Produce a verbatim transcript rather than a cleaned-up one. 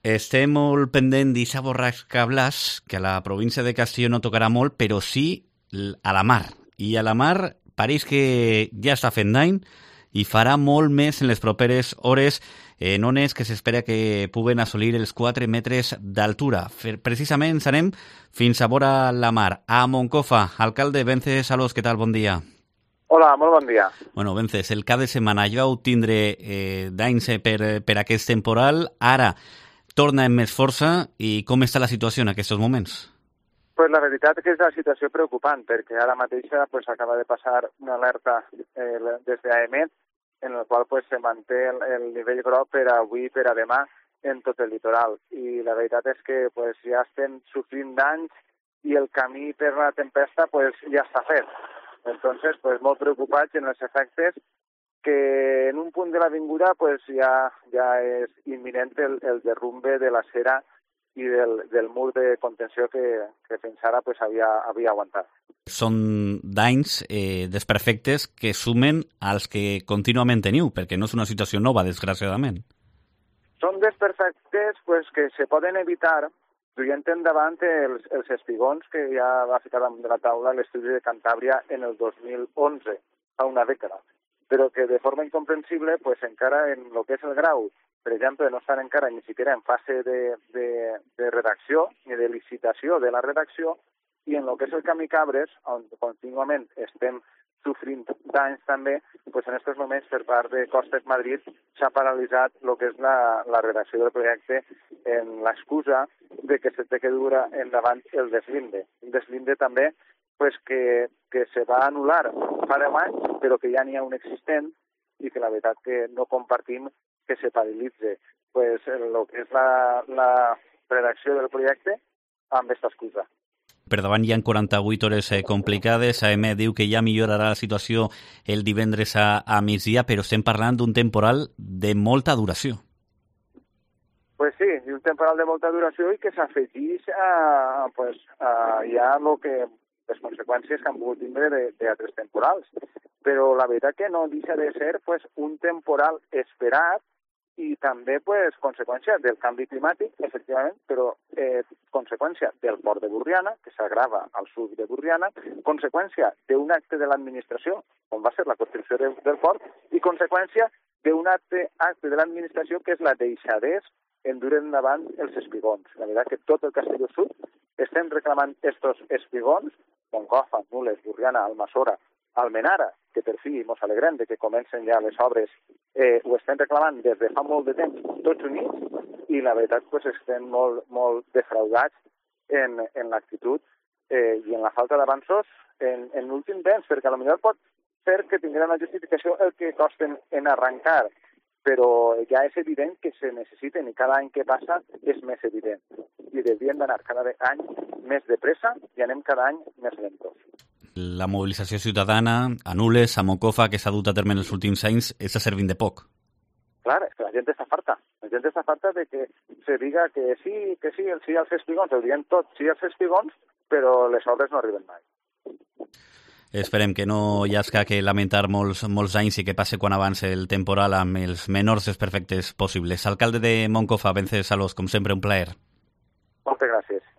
Estem molt pendent d'Ixa borrasca Blas, que a la província de Castelló no tocarà molt, però sí a la mar. I a la mar pareix que ja està fent dany i farà molt més en les properes hores en ones que s'espera que puguen assolir els quatre metres d'altura. Precisament anem fins a vora la mar. A Moncofa, alcalde Vence Salós, què tal? Bon dia. Hola, molt bon dia. Bueno, Vences, el cap de setmana ja vau tindre eh, danys per, per aquest temporal. Ara torna amb més força i com està la situació en aquests moments? Pues la veritat és que és una situació preocupant perquè ara mateixa pues, acaba de passar una alerta eh, des d'AEMET en el qual pues, se manté el, el nivell groc per a avui i per a demà en tot el litoral. I la veritat és que pues, ja estem sofrint danys i el camí per la tempesta pues, ja està fet. Entonces, pues, molt preocupats en els efectes que en un punt de l'avinguda pues, ja, ja és imminent el, el derrumbe de la cera i del, del mur de contenció que, que fins ara pues, havia, havia aguantat. Són danys, eh, desperfectes que sumen als que contínuament teniu, perquè no és una situació nova, desgraciadament. Són desperfectes pues, que se poden evitar duient endavant els, els espigons que ja va ficar damunt de la taula l'estudi de Cantàbria en el dos mil onze, fa una dècada, però que de forma incomprensible, pues, encara en el que és el grau, per exemple, no estan encara ni siquiera en fase de, de, de redacció ni de licitació de la redacció, i en el que és el camí Cabres, on contínuament estem sofrint danys també, pues en aquests moments per part de Costes Madrid s'ha paralitzat el que és la, la redacció del projecte en l'excusa de que se té que dur endavant el deslinde. Un deslinde també pues, que, que se va anul·lar fa deu anys, però que ja n'hi ha un existent i que la veritat que no compartim que se paralitze pues, el que és la, la redacció del projecte amb aquesta excusa. Per davant hi ha quaranta-vuit hores eh, complicades. AEMET diu que ja millorarà la situació el divendres a, a migdia, però estem parlant d'un temporal de molta duració. Pues sí, un temporal de molta duració i que s'afegeix a, pues, a ja lo que, les conseqüències que han pogut tindre d'altres temporals. Però la veritat que no deixa de ser pues, un temporal esperat i també pues, conseqüència del canvi climàtic, efectivament, però eh, conseqüència del port de Borriana, que s'agrava al sud de Borriana, conseqüència d'un acte de l'administració, com va ser la construcció de, del port, i conseqüència d'un acte, acte de l'administració que és la deixadès en dur endavant els espigons. La veritat que tot el Castelló Sud estem reclamant estos espigons, Moncofa, Nules, Borriana, Almassora, Almenara, que per fi mos alegrem de que comencen ja les obres, eh, ho estem reclamant des de fa molt de temps, tots units, i la veritat pues, estem molt, molt defraudats en, en l'actitud eh, i en la falta d'avanços en, en l'últim temps, perquè potser pot ser que tinguin una justificació el que costen en arrencar, però ja és evident que se necessiten i cada any que passa és més evident. I devien d'anar cada any més de pressa i anem cada any més lentos. La mobilització ciutadana a Nules, a Moncofa, que s'ha dut a terme en els últims anys, està servint de poc. Clar, és que la gent està farta. La gent està farta de que se diga que sí, que sí, sí als espigons, ho diem tot, sí als espigons, però les obres no arriben mai. Esperem que no hi hagi que lamentar molts, molts anys i que passe quan abans el temporal amb els menors desperfectes possibles. Alcalde de Moncofa, Vence Salós, com sempre, un plaer. Moltes gràcies.